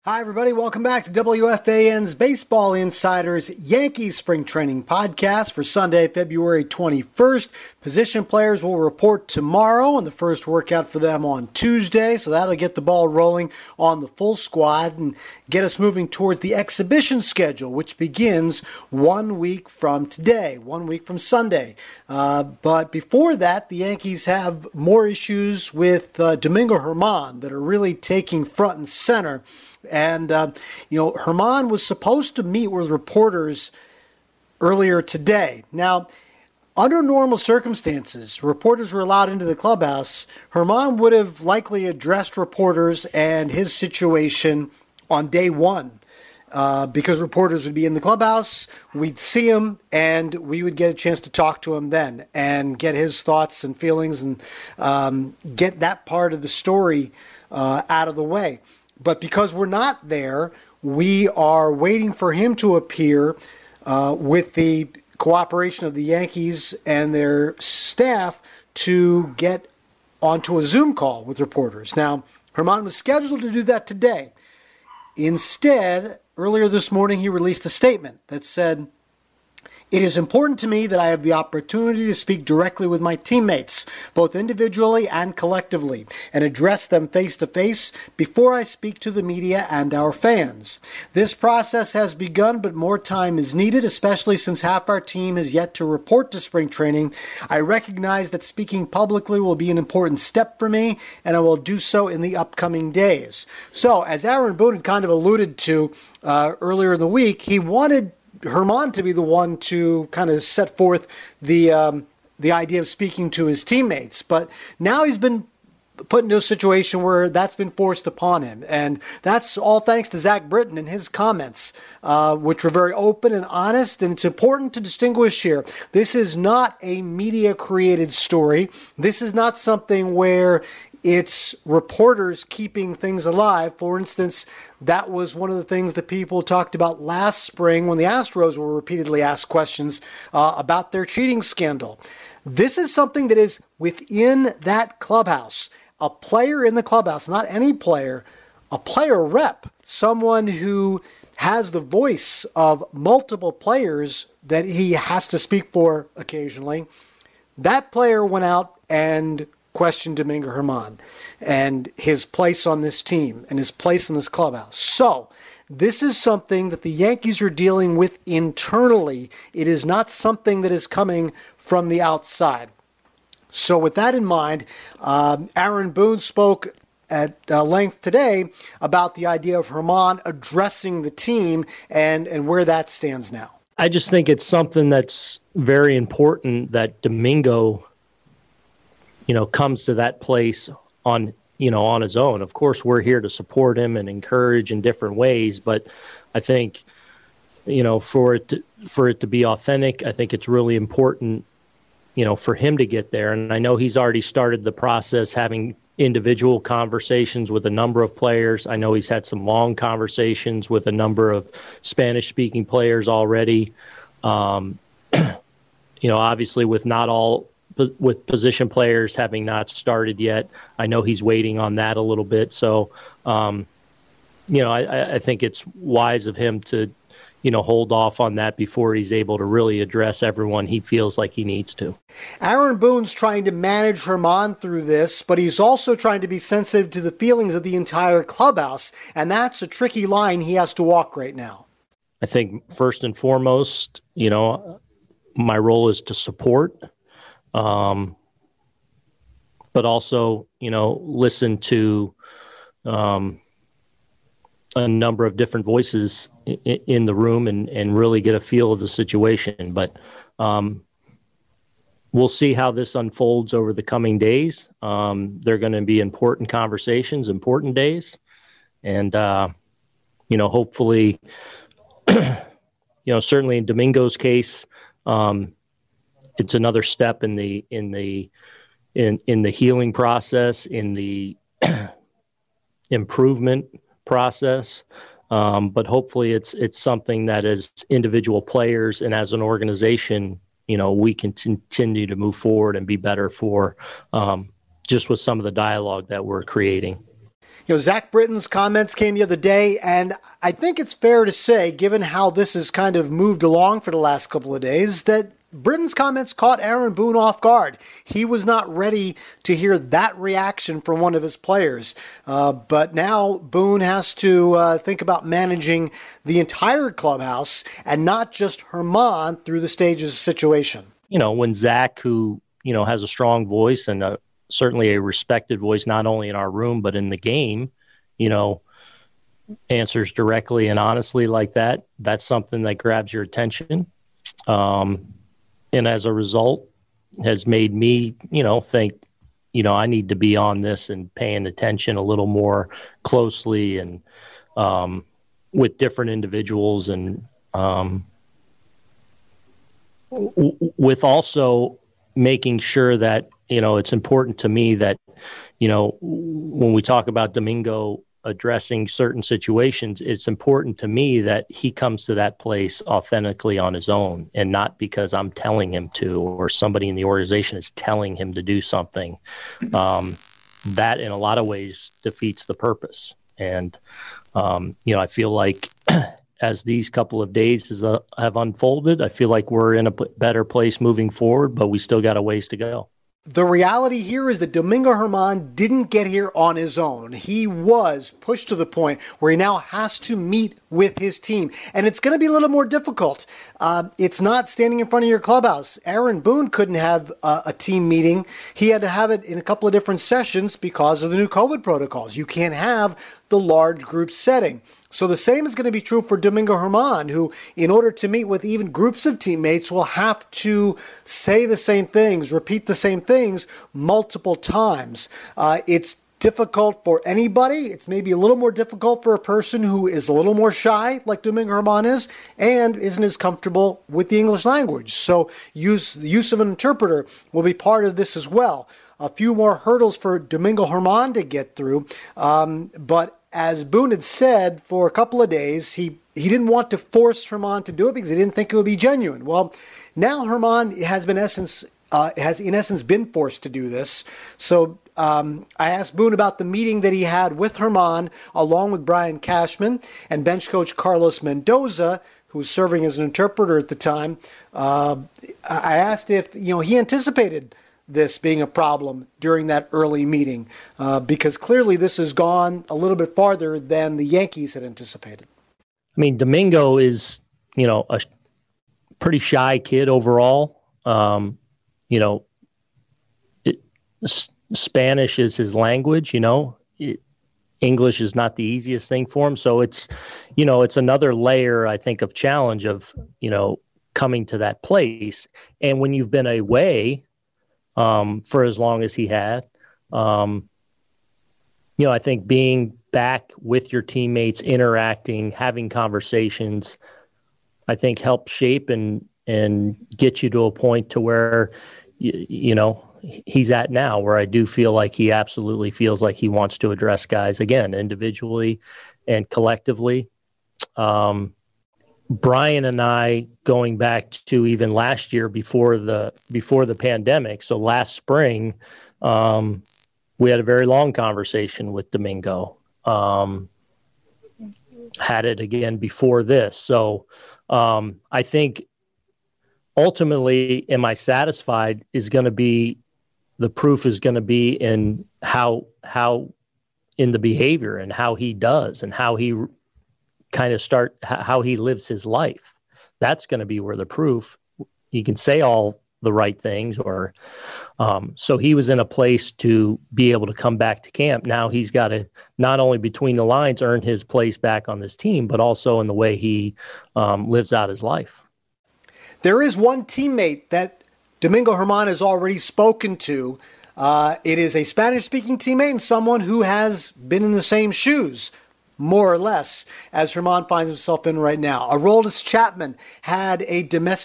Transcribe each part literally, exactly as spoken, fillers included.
Hi, everybody. Welcome back to W F A N's Baseball Insiders Yankees Spring Training Podcast for Sunday, February twenty-first. Position players will report tomorrow and the first workout for them on Tuesday, so that'll get the ball rolling on the full squad and get us moving towards the exhibition schedule, which begins one week from today, one week from Sunday. Uh, but before that, the Yankees have more issues with uh, Domingo Germán that are really taking front and center. And, uh, you know, Germán was supposed to meet with reporters earlier today. Now, under normal circumstances, reporters were allowed into the clubhouse. Germán would have likely addressed reporters and his situation on day one uh, because reporters would be in the clubhouse, we'd see him, and we would get a chance to talk to him then and get his thoughts and feelings and um, get that part of the story uh, out of the way. But because we're not there, we are waiting for him to appear uh, with the cooperation of the Yankees and their staff to get onto a Zoom call with reporters. Now, Germán was scheduled to do that today. Instead, earlier this morning, he released a statement that said, "It is important to me that I have the opportunity to speak directly with my teammates, both individually and collectively, and address them face-to-face before I speak to the media and our fans. This process has begun, but more time is needed, especially since half our team is yet to report to spring training. I recognize that speaking publicly will be an important step for me, and I will do so in the upcoming days." So, as Aaron Boone had kind of alluded to uh, earlier in the week, he wanted Germán to be the one to kind of set forth the um, the idea of speaking to his teammates. But now he's been put into a situation where that's been forced upon him. And that's all thanks to Zach Britton and his comments, uh, which were very open and honest. And it's important to distinguish here. This is not a media-created story. This is not something where it's reporters keeping things alive. For instance, that was one of the things that people talked about last spring when the Astros were repeatedly asked questions uh, about their cheating scandal. This is something that is within that clubhouse. A player in the clubhouse, not any player, a player rep, someone who has the voice of multiple players that he has to speak for occasionally. That player went out and questioned Domingo Germán and his place on this team and his place in this clubhouse. So this is something that the Yankees are dealing with internally. It is not something that is coming from the outside. So with that in mind, um, Aaron Boone spoke at uh, length today about the idea of Germán addressing the team and, and where that stands now. I just think it's something that's very important that Domingo, you know, comes to that place on, you know, on his own. Of course, we're here to support him and encourage in different ways, but I think, you know, for it to, for it to be authentic, I think it's really important, you know, for him to get there. And I know he's already started the process having individual conversations with a number of players. I know he's had some long conversations with a number of Spanish-speaking players already. Um, you know, obviously with not all with position players having not started yet. I know he's waiting on that a little bit. So, um, you know, I, I think it's wise of him to, you know, hold off on that before he's able to really address everyone he feels like he needs to. Aaron Boone's trying to manage Germán through this, but he's also trying to be sensitive to the feelings of the entire clubhouse. And that's a tricky line he has to walk right now. I think first and foremost, you know, my role is to support, Um, but also, you know, listen to um, a number of different voices in, in the room and, and really get a feel of the situation. But um, we'll see how this unfolds over the coming days. Um, they're going to be important conversations, important days. And, uh, you know, hopefully, you know, certainly in Domingo's case, um, it's another step in the in the in in the healing process, in the improvement process. Um, but hopefully, it's it's something that as individual players and as an organization, you know, we can continue to move forward and be better for um, just with some of the dialogue that we're creating. You know, Zach Britton's comments came the other day, and I think it's fair to say, given how this has kind of moved along for the last couple of days, that Britton's comments caught Aaron Boone off guard. He was not ready to hear that reaction from one of his players. Uh, but now Boone has to uh, think about managing the entire clubhouse and not just Herman through the stages of situation. You know, when Zach, who, you know, has a strong voice and a, certainly a respected voice, not only in our room, but in the game, you know, answers directly and honestly like that, that's something that grabs your attention. Um, And as a result, has made me, you know, think, you know, I need to be on this and paying attention a little more closely and um, with different individuals and um, w- with also making sure that, you know, it's important to me that, you know, when we talk about Domingo addressing certain situations, it's important to me that he comes to that place authentically on his own and not because I'm telling him to or somebody in the organization is telling him to do something. Um, that in a lot of ways defeats the purpose. And, um, you know, I feel like as these couple of days has, uh, have unfolded, I feel like we're in a p- better place moving forward, but we still got a ways to go. The reality here is that Domingo Germán didn't get here on his own. He was pushed to the point where he now has to meet with his team. And it's going to be a little more difficult. Uh, it's not standing in front of your clubhouse. Aaron Boone couldn't have a, a team meeting. He had to have it in a couple of different sessions because of the new COVID protocols. You can't have the large group setting. So the same is going to be true for Domingo Germán, who, in order to meet with even groups of teammates, will have to say the same things, repeat the same things multiple times. Uh, it's difficult for anybody. It's maybe a little more difficult for a person who is a little more shy, like Domingo Germán is, and isn't as comfortable with the English language. So use the use of an interpreter will be part of this as well. A few more hurdles for Domingo Germán to get through, um, but as Boone had said for a couple of days, he, he didn't want to force Germán to do it because he didn't think it would be genuine. Well, now Germán has been essence uh, has in essence been forced to do this. So um, I asked Boone about the meeting that he had with Germán, along with Brian Cashman and bench coach Carlos Mendoza, who was serving as an interpreter at the time. Uh, I asked if you know he anticipated this being a problem during that early meeting, uh, because clearly this has gone a little bit farther than the Yankees had anticipated. I mean, Domingo is, you know, a pretty shy kid overall. Um, you know, it, S- Spanish is his language, you know, it, English is not the easiest thing for him. So it's, you know, it's another layer, I think, of challenge of, you know, coming to that place. And when you've been away, Um, for as long as he had. Um, you know, I think being back with your teammates, interacting, having conversations, I think helps shape and and get you to a point to where, you, you know, he's at now, where I do feel like he absolutely feels like he wants to address guys, again, individually and collectively. Um Brian and I, going back to even last year before the before the pandemic, so last spring, um, we had a very long conversation with Domingo. Um, had it again before this. So um, I think ultimately, am I satisfied is going to be, the proof is going to be in how how in the behavior and how he does and how he kind of start how he lives his life. That's going to be where the proof, he can say all the right things or, um, so he was in a place to be able to come back to camp. Now he's got to not only between the lines earn his place back on this team, but also in the way he um, lives out his life. There is one teammate that Domingo Germán has already spoken to. Uh, it is a Spanish-speaking teammate and someone who has been in the same shoes, more or less, as Germán finds himself in right now. Aroldis Chapman had a domestic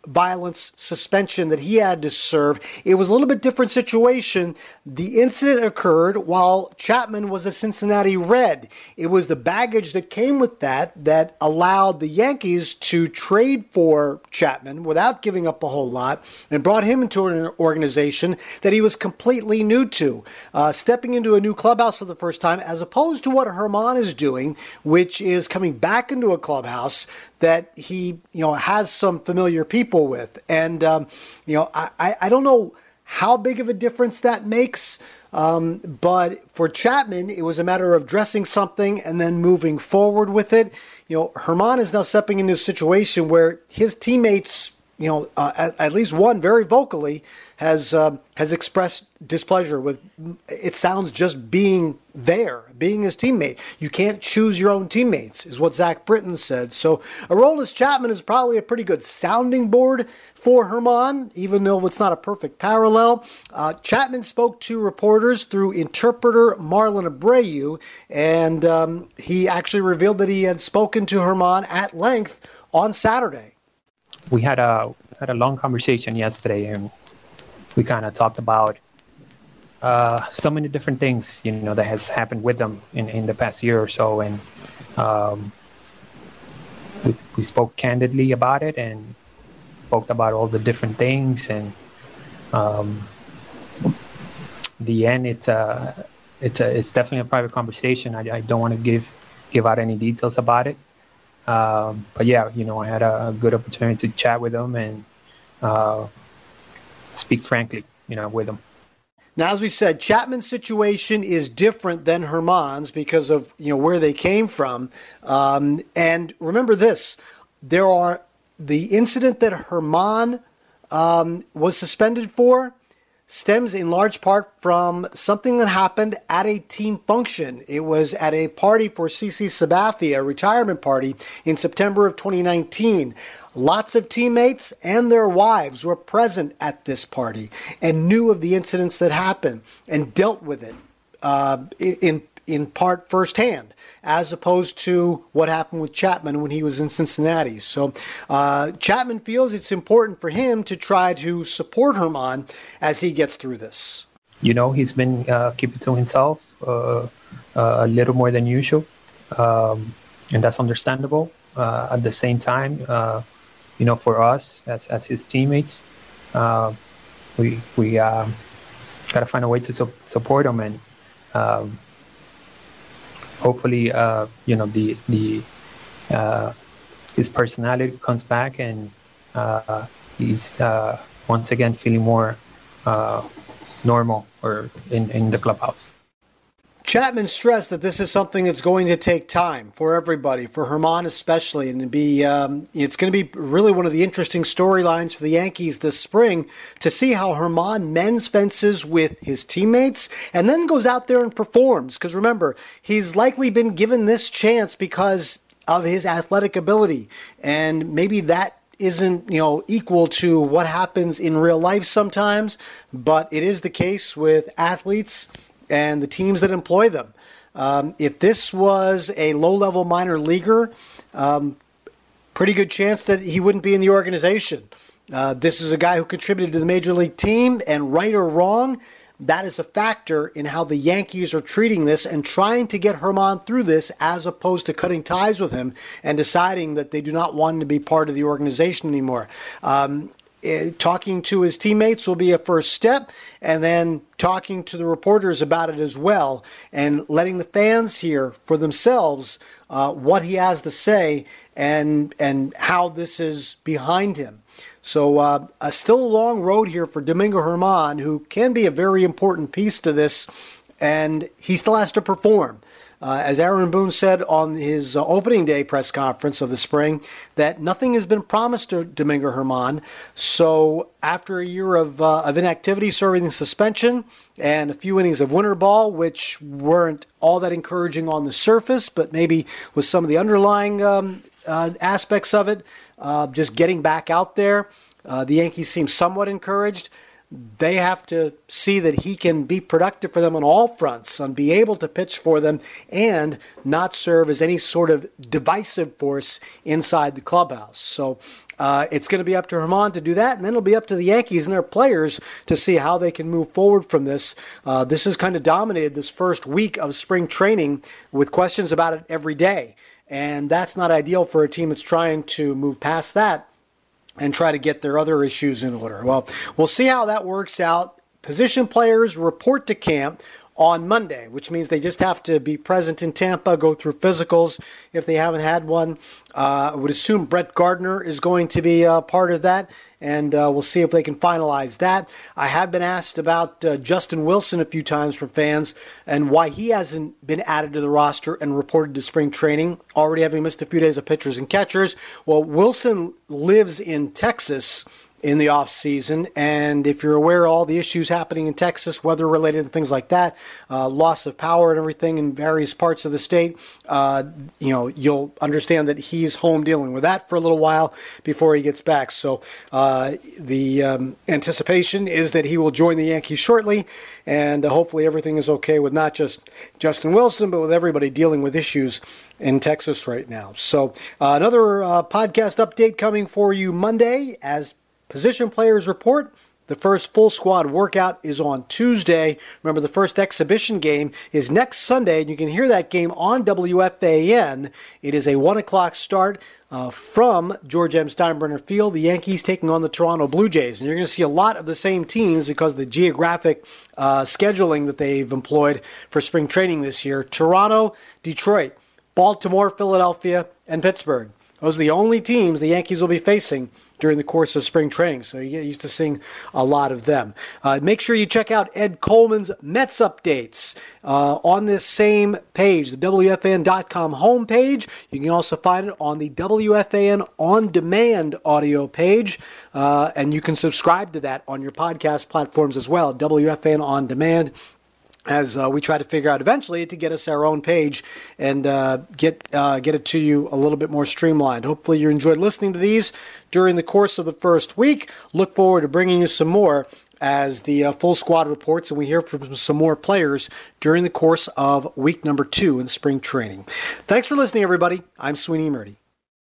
violence suspension that he had to serve. It was a little bit different situation. The incident occurred while Chapman was a Cincinnati Red. It was the baggage that came with that that allowed the Yankees to trade for Chapman without giving up a whole lot and brought him into an organization that he was completely new to, uh, stepping into a new clubhouse for the first time, as opposed to what Germán is doing, which is coming back into a clubhouse that he, you know, has some familiar people with. And, um, you know, I, I don't know how big of a difference that makes, um, but for Chapman, it was a matter of dressing something and then moving forward with it. You know, Germán is now stepping into a situation where his teammates, you know, uh, at, at least one very vocally has uh, has expressed displeasure with, it sounds, just being there, being his teammate. You can't choose your own teammates, is what Zach Britton said. So Aroldis Chapman is probably a pretty good sounding board for Germán, even though it's not a perfect parallel. Uh, Chapman spoke to reporters through interpreter Marlon Abreu, and um, he actually revealed that he had spoken to Germán at length on Saturday. We had a had a long conversation yesterday, and we kind of talked about uh, so many different things, you know, that has happened with them in, in the past year or so. And um, we, we spoke candidly about it and spoke about all the different things. And um, the end, it's a, it's a, it's definitely a private conversation. I, I don't want to give give out any details about it. Um, but yeah, you know, I had a, a good opportunity to chat with them and uh, speak frankly, you know, with them. Now, as we said, Chapman's situation is different than Germán's because of, you know, where they came from. Um, and remember this, there are the incident that Germán um, was suspended for stems in large part from something that happened at a team function. It was at a party for CeCe Sabathia, a retirement party in September of twenty nineteen. Lots of teammates and their wives were present at this party and knew of the incidents that happened and dealt with it uh, in in part firsthand, as opposed to what happened with Chapman when he was in Cincinnati. So uh, Chapman feels it's important for him to try to support Germán as he gets through this. You know, he's been uh, keeping to himself uh, uh, a little more than usual, um, and that's understandable. Uh, at the same time, uh, you know, for us as as his teammates, uh, we we um, got to find a way to su- support him and. Um, Hopefully, uh, you know, the the uh, his personality comes back and uh, he's uh, once again feeling more uh, normal or in, in the clubhouse. Chapman stressed that this is something that's going to take time for everybody, for Germán especially, and be um, it's going to be really one of the interesting storylines for the Yankees this spring to see how Germán mends fences with his teammates and then goes out there and performs. Because remember, he's likely been given this chance because of his athletic ability, and maybe that isn't, you know, equal to what happens in real life sometimes, but it is the case with athletes and the teams that employ them. Um, if this was a low-level minor leaguer, um, pretty good chance that he wouldn't be in the organization. Uh, this is a guy who contributed to the major league team, and right or wrong, that is a factor in how the Yankees are treating this and trying to get Germán through this, as opposed to cutting ties with him and deciding that they do not want him to be part of the organization anymore. Um, Talking to his teammates will be a first step, and then talking to the reporters about it as well, and letting the fans hear for themselves uh, what he has to say and and how this is behind him. So uh, uh, still a long road here for Domingo Germán, who can be a very important piece to this, and he still has to perform. Uh, as Aaron Boone said on his uh, opening day press conference of the spring, that nothing has been promised to Domingo Germán. So after a year of, uh, of inactivity, serving the suspension, and a few innings of winter ball, which weren't all that encouraging on the surface, but maybe with some of the underlying um, uh, aspects of it, uh, just getting back out there, uh, the Yankees seem somewhat encouraged. they have to see that he can be productive for them on all fronts, and be able to pitch for them and not serve as any sort of divisive force inside the clubhouse. So uh, it's going to be up to Germán to do that, and then it'll be up to the Yankees and their players to see how they can move forward from this. Uh, this has kind of dominated this first week of spring training with questions about it every day, and that's not ideal for a team that's trying to move past that and try to get their other issues in order. Well, we'll see how that works out. Position players report to camp on Monday, which means they just have to be present in Tampa, go through physicals if they haven't had one. Uh, I would assume Brett Gardner is going to be uh, part of that, and uh, we'll see if they can finalize that. I have been asked about uh, Justin Wilson a few times from fans and why he hasn't been added to the roster and reported to spring training, already having missed a few days of pitchers and catchers. Well, Wilson lives in Texas in the off season, and if you're aware of all the issues happening in Texas, weather related and things like that, uh, loss of power and everything in various parts of the state, uh, you know, you'll understand that he's home dealing with that for a little while before he gets back. So uh, the um, anticipation is that he will join the Yankees shortly, and uh, hopefully everything is okay with not just Justin Wilson, but with everybody dealing with issues in Texas right now. So uh, another uh, podcast update coming for you Monday as position players report. The first full squad workout is on Tuesday. Remember, the first exhibition game is next Sunday, and you can hear that game on W F A N. It is a one o'clock start uh, from George M. Steinbrenner Field. The Yankees taking on the Toronto Blue Jays. And you're going to see a lot of the same teams because of the geographic uh, scheduling that they've employed for spring training this year. Toronto, Detroit, Baltimore, Philadelphia, and Pittsburgh. Those are the only teams the Yankees will be facing during the course of spring training, so you get used to seeing a lot of them. Uh, make sure you check out Ed Coleman's Mets updates uh, on this same page, the W F A N dot com homepage. You can also find it on the W F A N On Demand audio page, uh, and you can subscribe to that on your podcast platforms as well, W F A N On Demand, as uh, we try to figure out eventually to get us our own page and uh, get uh, get it to you a little bit more streamlined. Hopefully you enjoyed listening to these during the course of the first week. Look forward to bringing you some more as the uh, full squad reports and we hear from some more players during the course of week number two in spring training. Thanks for listening, everybody. I'm Sweeney Murdy.